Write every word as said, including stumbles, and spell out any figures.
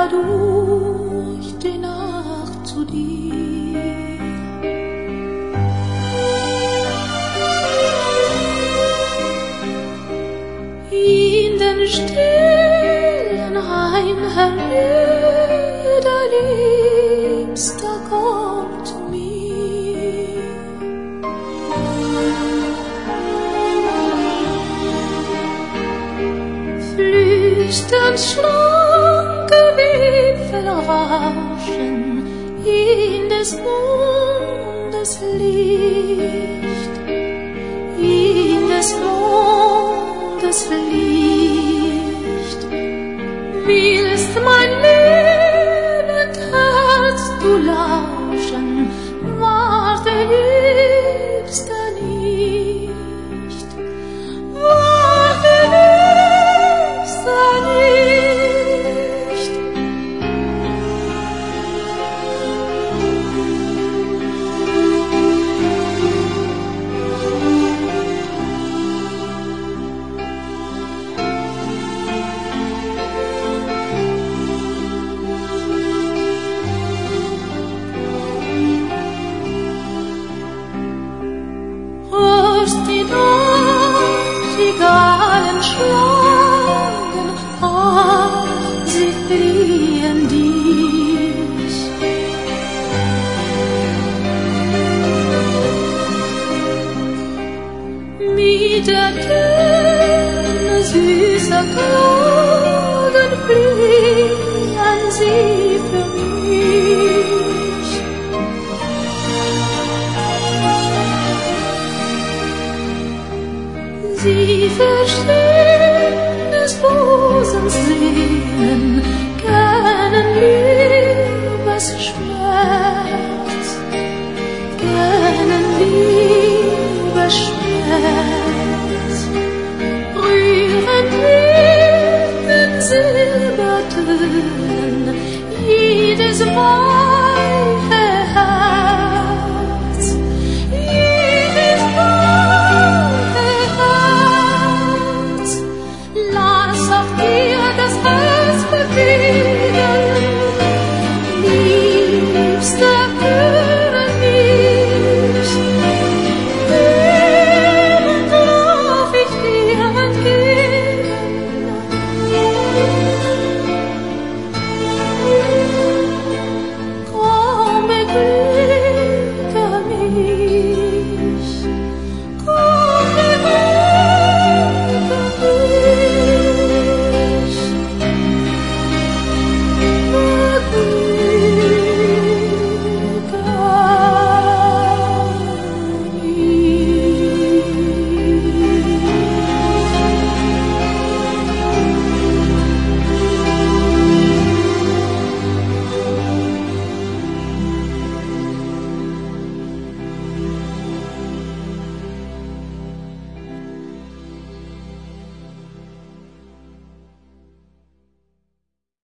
durch die Nacht zu dir. In den stillen Heim herüber, der Liebster kommt zu mir. Flüsternd schlanke Wipfel rauschen in des Mondes Licht, in des Mondes Licht. Willst mein lebend Herz du lauschen, warte Liebster nicht, warte Liebster nicht. Die Nachtigallen schlagen, ah, sie fliehen dich. Mit der Töne süßer Klagen fliehen sie für mich. Sie verstehen des Busens Sehnen, kennen Liebesschmerz, kennen Liebesschmerz, rühren mit den Silbertönen jedes Mal